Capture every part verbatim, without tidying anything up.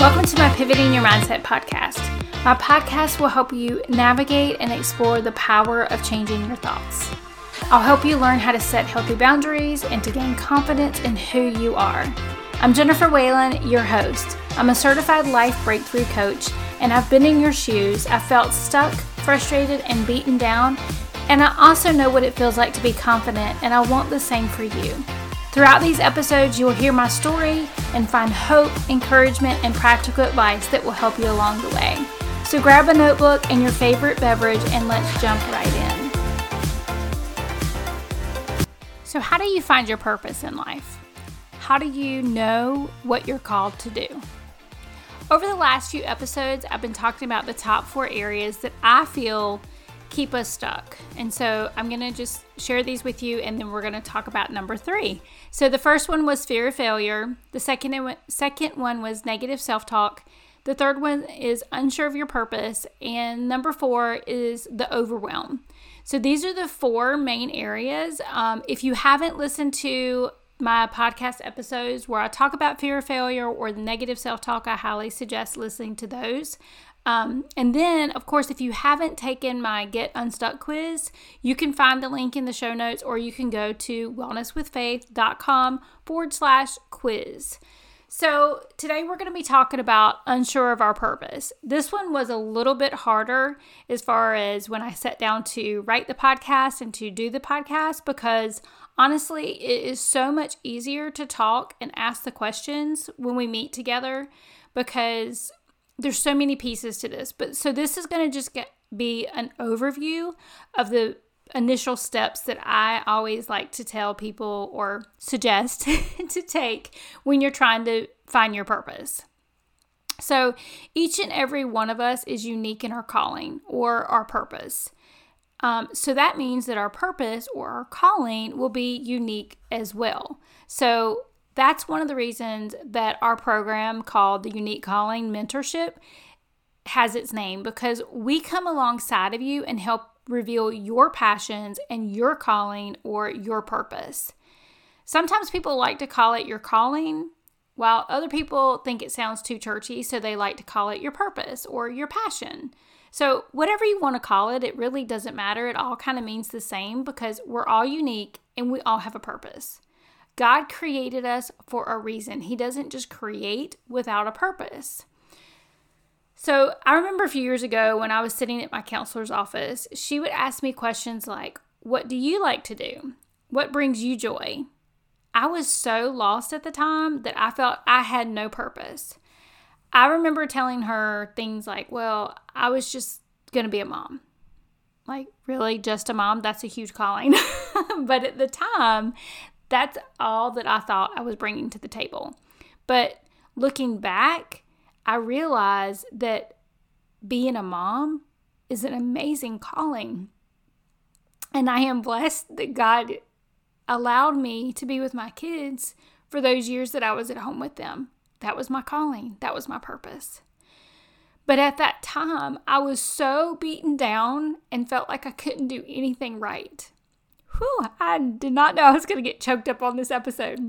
Welcome to my Pivoting Your Mindset podcast. My podcast will help you navigate and explore the power of changing your thoughts. I'll help you learn how to set healthy boundaries and to gain confidence in who you are. I'm Jennifer Whalen, your host. I'm a certified life breakthrough coach, and I've been in your shoes. I've felt stuck, frustrated, and beaten down, and I also know what it feels like to be confident, and I want the same for you. Throughout these episodes, you will hear my story and find hope, encouragement, and practical advice that will help you along the way. So grab a notebook and your favorite beverage and let's jump right in. So how do you find your purpose in life? How do you know what you're called to do? Over the last few episodes, I've been talking about the top four areas that I feel keep us stuck. And so I'm going to just share these with you, and then we're going to talk about number three. So the first one was fear of failure. The second, second one was negative self-talk. The third one is unsure of your purpose. And number four is the overwhelm. So these are the four main areas. Um, if you haven't listened to my podcast episodes where I talk about fear of failure or the negative self-talk, I highly suggest listening to those. Um, and then, of course, if you haven't taken my Get Unstuck quiz, you can find the link in the show notes, or you can go to wellnesswithfaith.com forward slash quiz. So today we're going to be talking about unsure of our purpose. This one was a little bit harder as far as when I sat down to write the podcast and to do the podcast, because honestly, it is so much easier to talk and ask the questions when we meet together, because there's so many pieces to this. But so this is going to just get be an overview of the initial steps that I always like to tell people or suggest to take when you're trying to find your purpose. So each and every one of us is unique in our calling or our purpose. Um, so that means that our purpose or our calling will be unique as well. So that's one of the reasons that our program called the Unique Calling Mentorship has its name, because we come alongside of you and help reveal your passions and your calling or your purpose. Sometimes people like to call it your calling, while other people think it sounds too churchy, so they like to call it your purpose or your passion. So whatever you want to call it, it really doesn't matter. It all kind of means the same, because we're all unique and we all have a purpose. God created us for a reason. He doesn't just create without a purpose. So I remember a few years ago when I was sitting at my counselor's office, she would ask me questions like, what do you like to do? What brings you joy? I was so lost at the time that I felt I had no purpose. I remember telling her things like, well, I was just going to be a mom. Like, really, just a mom? That's a huge calling. But at the time, that's all that I thought I was bringing to the table. But looking back, I realized that being a mom is an amazing calling. And I am blessed that God allowed me to be with my kids for those years that I was at home with them. That was my calling. That was my purpose. But at that time, I was so beaten down and felt like I couldn't do anything right. Whew, I did not know I was going to get choked up on this episode.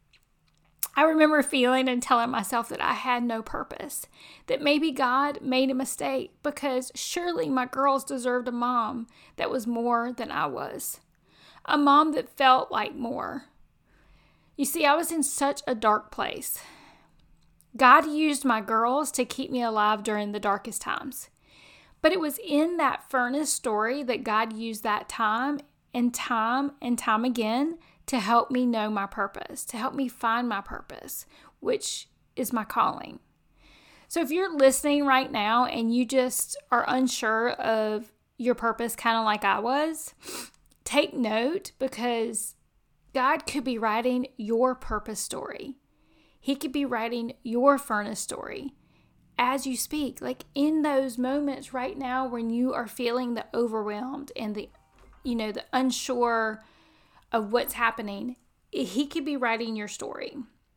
I remember feeling and telling myself that I had no purpose, that maybe God made a mistake, because surely my girls deserved a mom that was more than I was, a mom that felt like more. You see, I was in such a dark place. God used my girls to keep me alive during the darkest times. But it was in that furnace story that God used that time and time and time again to help me know my purpose, to help me find my purpose, which is my calling. So if you're listening right now and you just are unsure of your purpose, kind of like I was, take note, because God could be writing your purpose story. He could be writing your furnace story as you speak. Like in those moments right now when you are feeling the overwhelmed and the you know, the unsure of what's happening, he could be writing your story.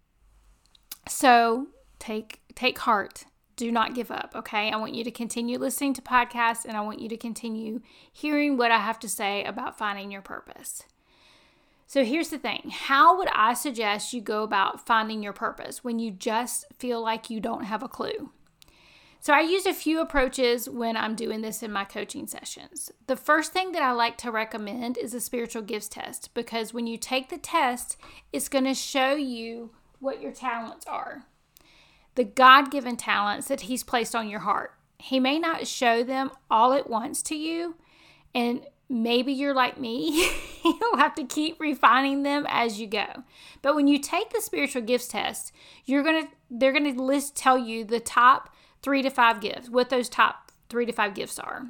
So take take heart. Do not give up, okay? I want you to continue listening to podcasts, and I want you to continue hearing what I have to say about finding your purpose. So here's the thing. How would I suggest you go about finding your purpose when you just feel like you don't have a clue? So I use a few approaches when I'm doing this in my coaching sessions. The first thing that I like to recommend is a spiritual gifts test, because when you take the test, it's going to show you what your talents are. The God-given talents that He's placed on your heart. He may not show them all at once to you, and maybe you're like me. You'll have to keep refining them as you go. But when you take the spiritual gifts test, you're gonna they're gonna list tell you the top three to five gifts, what those top three to five gifts are.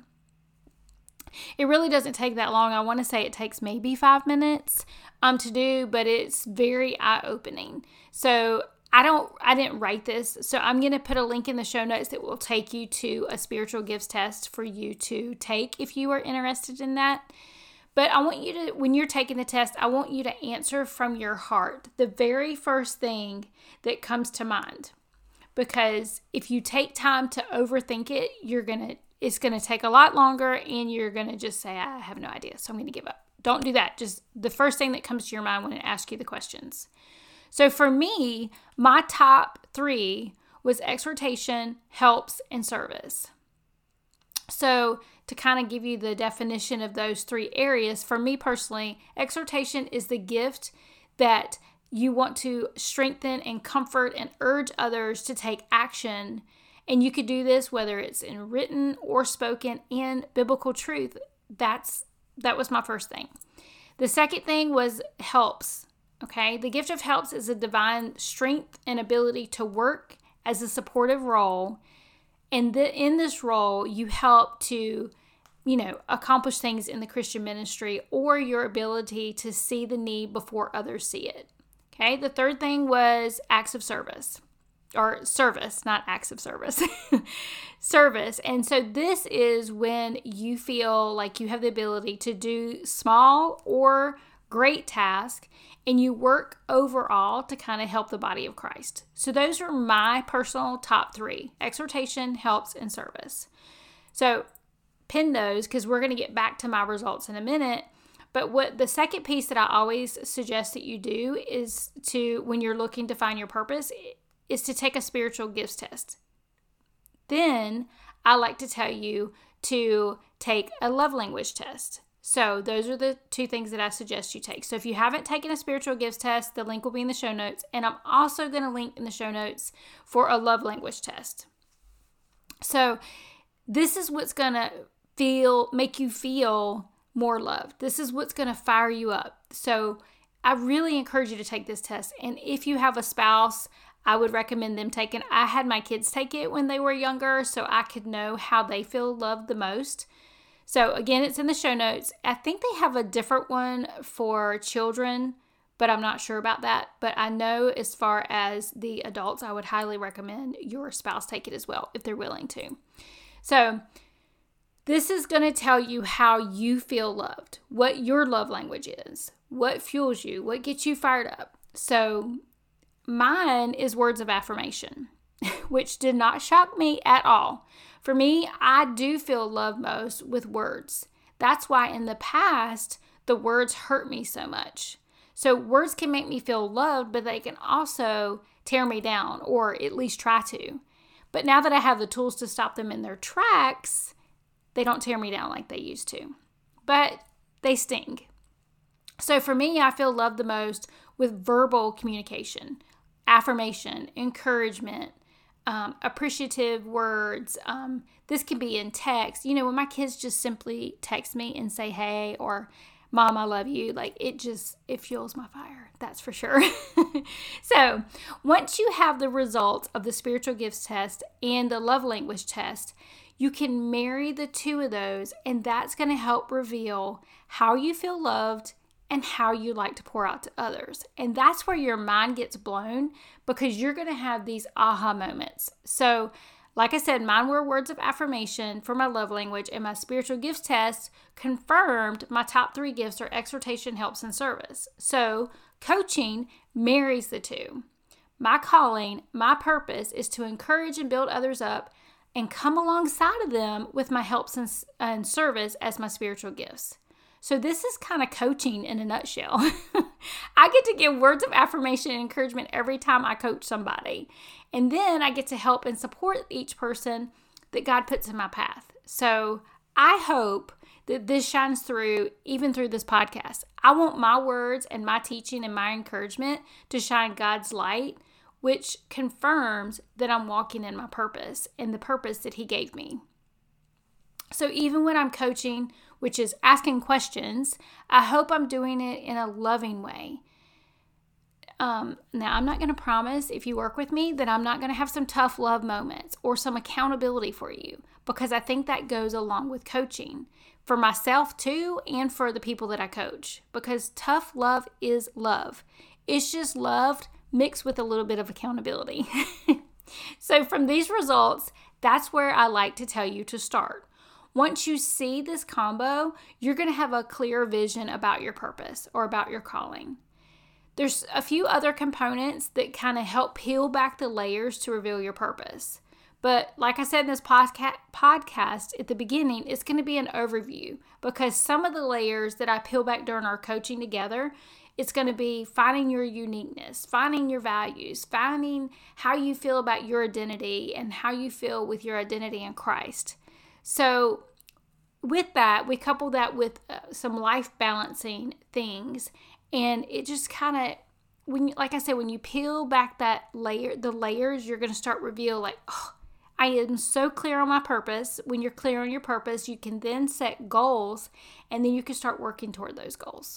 It really doesn't take that long. I want to say it takes maybe five minutes um to do, but it's very eye-opening. So I don't, I didn't write this, so I'm going to put a link in the show notes that will take you to a spiritual gifts test for you to take if you are interested in that. But I want you to, when you're taking the test, I want you to answer from your heart the very first thing that comes to mind. Because if you take time to overthink it, you're going to, it's going to take a lot longer, and you're going to just say, I have no idea, so I'm going to give up. Don't do that. Just the first thing that comes to your mind when it asks you the questions. So for me, my top three was exhortation, helps, and service. So to kind of give you the definition of those three areas, for me personally, exhortation is the gift that you want to strengthen and comfort and urge others to take action. And you could do this whether it's in written or spoken and biblical truth. That's that was my first thing. The second thing was helps. Okay, the gift of helps is a divine strength and ability to work as a supportive role. And the, in this role, you help to, you know, accomplish things in the Christian ministry, or your ability to see the need before others see it. Okay, the third thing was acts of service, or service, not acts of service, service. And so this is when you feel like you have the ability to do small or great tasks, and you work overall to kind of help the body of Christ. So those are my personal top three: exhortation, helps, and service. So pin those, because we're going to get back to my results in a minute. But what the second piece that I always suggest that you do is to, when you're looking to find your purpose, is to take a spiritual gifts test. Then I like to tell you to take a love language test. So those are the two things that I suggest you take. So if you haven't taken a spiritual gifts test, the link will be in the show notes. And I'm also going to link in the show notes for a love language test. So this is what's going to feel, make you feel more loved. This is what's going to fire you up. So I really encourage you to take this test. And if you have a spouse, I would recommend them take it. I had my kids take it when they were younger, so I could know how they feel loved the most. So again, it's in the show notes. I think they have a different one for children, but I'm not sure about that. But I know as far as the adults, I would highly recommend your spouse take it as well if they're willing to. So this is going to tell you how you feel loved, what your love language is, what fuels you, what gets you fired up. So mine is words of affirmation, which did not shock me at all. For me, I do feel love most with words. That's why in the past, the words hurt me so much. So words can make me feel loved, but they can also tear me down, or at least try to. But now that I have the tools to stop them in their tracks, they don't tear me down like they used to. But they sting. So for me, I feel loved the most with verbal communication, affirmation, encouragement, Um, appreciative words. Um, this can be in text. You know, when my kids just simply text me and say, hey, or Mom, I love you. Like it just, it fuels my fire. That's for sure. So once you have the results of the spiritual gifts test and the love language test, you can marry the two of those, and that's going to help reveal how you feel loved and how you like to pour out to others. And that's where your mind gets blown, because you're going to have these aha moments. So like I said, mine were words of affirmation for my love language, and my spiritual gifts test confirmed my top three gifts are exhortation, helps, and service. So coaching marries the two. My calling, my purpose is to encourage and build others up and come alongside of them with my helps and, and service as my spiritual gifts. So this is kind of coaching in a nutshell. I get to give words of affirmation and encouragement every time I coach somebody. And then I get to help and support each person that God puts in my path. So I hope that this shines through, even through this podcast. I want my words and my teaching and my encouragement to shine God's light, which confirms that I'm walking in my purpose and the purpose that He gave me. So even when I'm coaching, which is asking questions, I hope I'm doing it in a loving way. Um, now, I'm not going to promise, if you work with me, that I'm not going to have some tough love moments or some accountability for you, because I think that goes along with coaching for myself too, and for the people that I coach, because tough love is love. It's just love mixed with a little bit of accountability. So from these results, that's where I like to tell you to start. Once you see this combo, you're going to have a clear vision about your purpose or about your calling. There's a few other components that kind of help peel back the layers to reveal your purpose. But like I said in this podca- podcast at the beginning, it's going to be an overview, because some of the layers that I peel back during our coaching together, it's going to be finding your uniqueness, finding your values, finding how you feel about your identity and how you feel with your identity in Christ. So with that, we couple that with uh, some life balancing things, and it just kind of, when you, like I said, when you peel back that layer, the layers, you're going to start reveal like, oh, I am so clear on my purpose. When you're clear on your purpose, you can then set goals, and then you can start working toward those goals.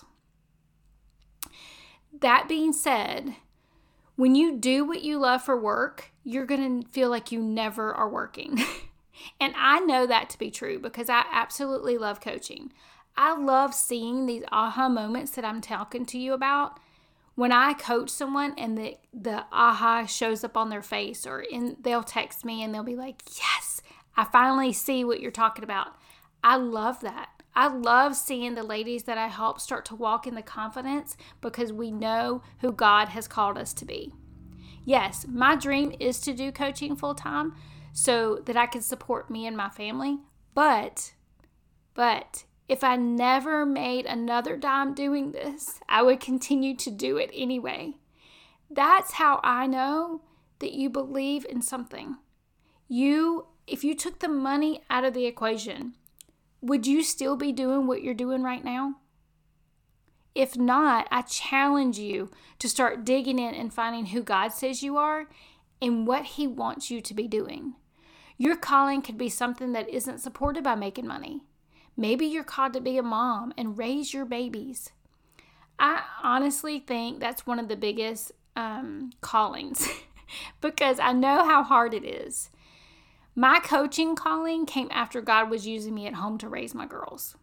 That being said, when you do what you love for work, you're going to feel like you never are working. And I know that to be true, because I absolutely love coaching. I love seeing these aha moments that I'm talking to you about. When I coach someone and the, the aha shows up on their face, or in, they'll text me and they'll be like, yes, I finally see what you're talking about. I love that. I love seeing the ladies that I help start to walk in the confidence, because we know who God has called us to be. Yes, my dream is to do coaching full time so that I can support me and my family. But, but if I never made another dime doing this, I would continue to do it anyway. That's how I know that you believe in something. You, if you took the money out of the equation, would you still be doing what you're doing right now? If not, I challenge you to start digging in and finding who God says you are and what He wants you to be doing. Your calling could be something that isn't supported by making money. Maybe you're called to be a mom and raise your babies. I honestly think that's one of the biggest um, callings because I know how hard it is. My coaching calling came after God was using me at home to raise my girls.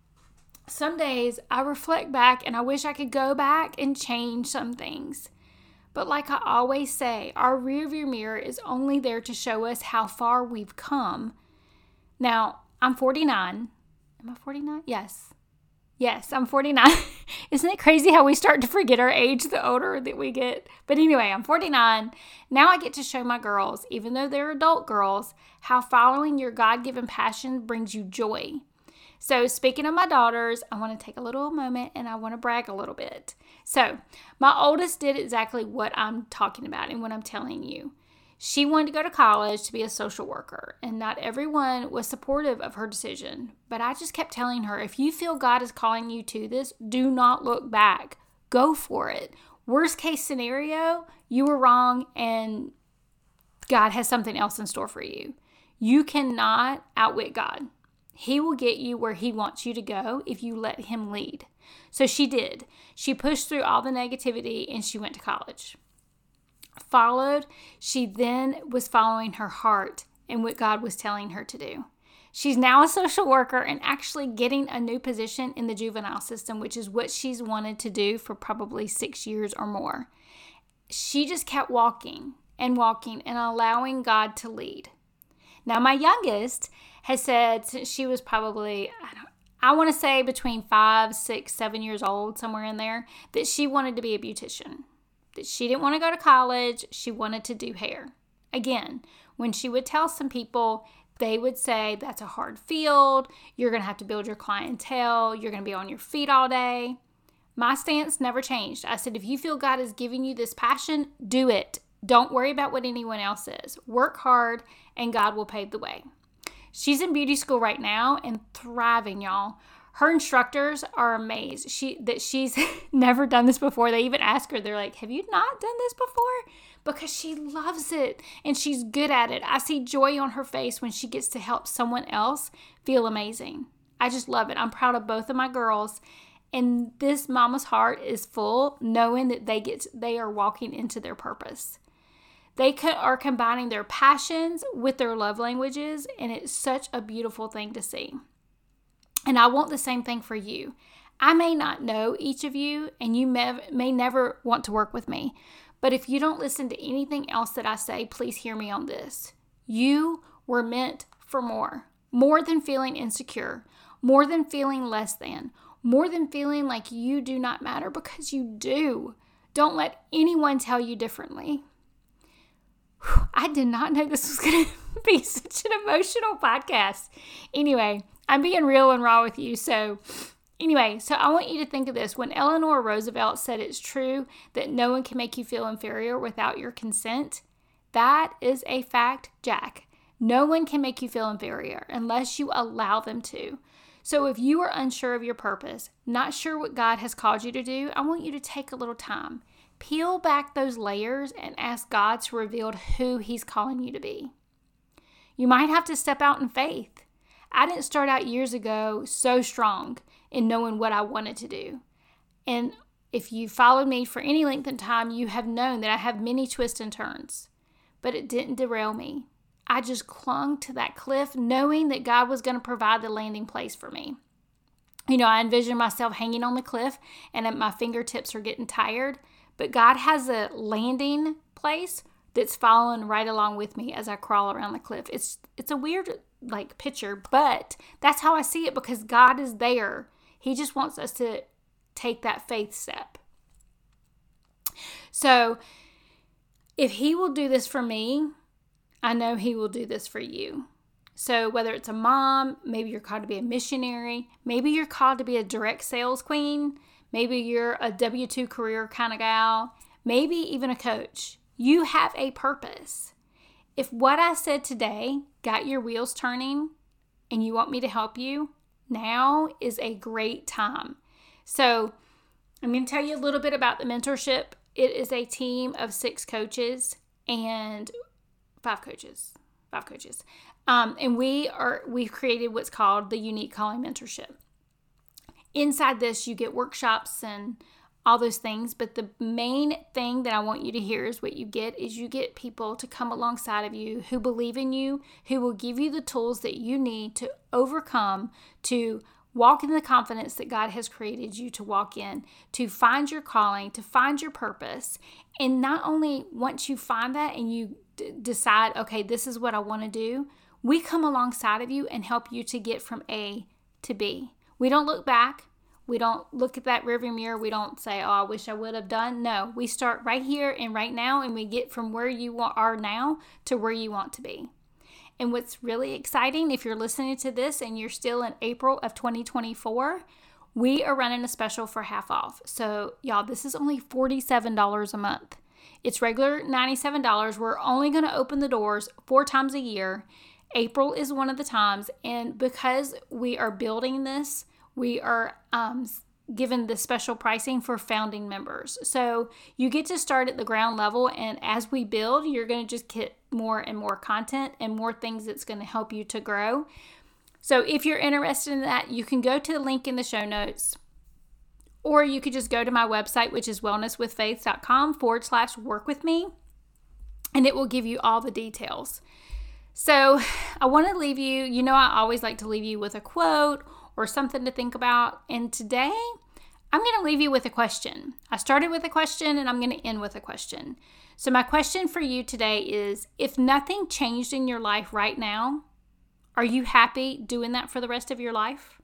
Some days I reflect back and I wish I could go back and change some things. But like I always say, our rearview mirror is only there to show us how far we've come. Now, I'm forty-nine. Am I forty-nine? Yes. Yes, I'm forty-nine. Isn't it crazy how we start to forget our age the older that we get? But anyway, I'm forty-nine. Now I get to show my girls, even though they're adult girls, how following your God-given passion brings you joy. So speaking of my daughters, I want to take a little moment and I want to brag a little bit. So my oldest did exactly what I'm talking about and what I'm telling you. She wanted to go to college to be a social worker, and not everyone was supportive of her decision. But I just kept telling her, if you feel God is calling you to this, do not look back. Go for it. Worst case scenario, you were wrong and God has something else in store for you. You cannot outwit God. He will get you where He wants you to go if you let Him lead. So she did. She pushed through all the negativity and she went to college. Followed, she then was following her heart and what God was telling her to do. She's now a social worker and actually getting a new position in the juvenile system, which is what she's wanted to do for probably six years or more. She just kept walking and walking and allowing God to lead. Now, my youngest has said since she was probably, I don't I want to say between five, six, seven years old, somewhere in there, that she wanted to be a beautician. That she didn't want to go to college. She wanted to do hair. Again, when she would tell some people, they would say that's a hard field. You're going to have to build your clientele. You're going to be on your feet all day. My stance never changed. I said, if you feel God is giving you this passion, do it. Don't worry about what anyone else says. Work hard and God will pave the way. She's in beauty school right now and thriving, y'all. Her instructors are amazed she that she's never done this before. They even ask her, they're like, have you not done this before? Because she loves it and she's good at it. I see joy on her face when she gets to help someone else feel amazing. I just love it. I'm proud of both of my girls. And this mama's heart is full knowing that they get to, they are walking into their purpose. They are combining their passions with their love languages, and it's such a beautiful thing to see. And I want the same thing for you. I may not know each of you, and you may, may never want to work with me, but if you don't listen to anything else that I say, please hear me on this. You were meant for more. More than feeling insecure. More than feeling less than. More than feeling like you do not matter, because you do. Don't let anyone tell you differently. Whew, I did not know this was going to be such an emotional podcast. Anyway, I'm being real and raw with you. So anyway, so I want you to think of this. When Eleanor Roosevelt said it's true that no one can make you feel inferior without your consent, that is a fact, Jack. No one can make you feel inferior unless you allow them to. So if you are unsure of your purpose, not sure what God has called you to do, I want you to take a little time. Peel back those layers and ask God to reveal who He's calling you to be. You might have to step out in faith. I didn't start out years ago so strong in knowing what I wanted to do. And if you followed me for any length of time, you have known that I have many twists and turns. But it didn't derail me. I just clung to that cliff knowing that God was going to provide the landing place for me. You know, I envision myself hanging on the cliff and my fingertips are getting tired. But God has a landing place that's following right along with me as I crawl around the cliff. It's it's a weird like picture, but that's how I see it because God is there. He just wants us to take that faith step. So if He will do this for me, I know He will do this for you. So whether it's a mom, maybe you're called to be a missionary, maybe you're called to be a direct sales queen, maybe you're a W two career kind of gal, maybe even a coach. You have a purpose. If what I said today got your wheels turning and you want me to help you, now is a great time. So I'm going to tell you a little bit about the mentorship. It is a team of six coaches and five coaches, five coaches. Um, and we are, we've created what's called the Unique Calling Mentorship. Inside this, you get workshops and all those things, but the main thing that I want you to hear is what you get is you get people to come alongside of you who believe in you, who will give you the tools that you need to overcome, to walk in the confidence that God has created you to walk in, to find your calling, to find your purpose. And not only once you find that and you d- decide, okay, this is what I want to do, we come alongside of you and help you to get from A to B. We don't look back. We don't look at that rearview mirror. We don't say, oh, I wish I would have done. No, we start right here and right now, and we get from where you are now to where you want to be. And what's really exciting, if you're listening to this and you're still in April of twenty twenty-four, we are running a special for half off. So y'all, this is only forty-seven dollars a month. It's regular ninety-seven dollars. We're only going to open the doors four times a year. April is one of the times. And because we are building this, we are um, given the special pricing for founding members. So you get to start at the ground level, and as we build, you're going to just get more and more content and more things that's going to help you to grow. So if you're interested in that, you can go to the link in the show notes, or you could just go to my website, which is wellnesswithfaith.com forward slash work with me, and it will give you all the details. So I want to leave you, you know, I always like to leave you with a quote or something to think about. And today, I'm going to leave you with a question. I started with a question and I'm going to end with a question. So my question for you today is, if nothing changed in your life right now, are you happy doing that for the rest of your life?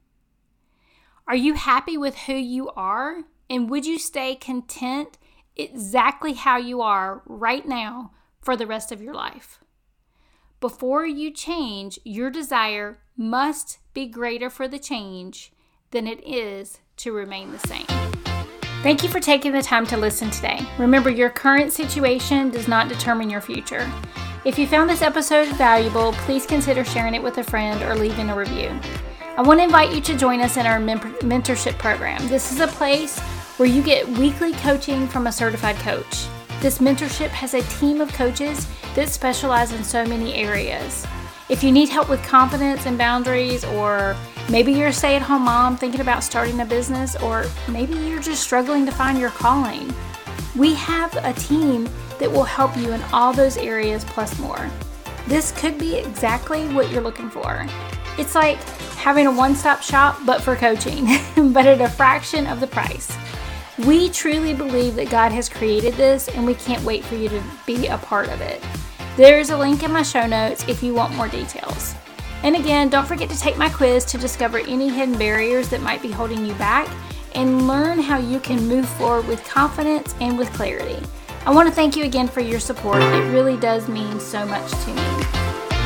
Are you happy with who you are? And would you stay content exactly how you are right now for the rest of your life? before you change, your desire must be greater for the change than it is to remain the same. Thank you for taking the time to listen today. Remember, your current situation does not determine your future. If you found this episode valuable, please consider sharing it with a friend or leaving a review. I want to invite you to join us in our mentorship program. This is a place where you get weekly coaching from a certified coach. This mentorship has a team of coaches that specialize in so many areas. If you need help with confidence and boundaries, or maybe you're a stay-at-home mom thinking about starting a business, or maybe you're just struggling to find your calling, we have a team that will help you in all those areas plus more. This could be exactly what you're looking for. It's like having a one-stop shop, but for coaching, but at a fraction of the price. We truly believe that God has created this, and we can't wait for you to be a part of it. There's a link in my show notes if you want more details. And again, don't forget to take my quiz to discover any hidden barriers that might be holding you back and learn how you can move forward with confidence and with clarity. I want to thank you again for your support. It really does mean so much to me.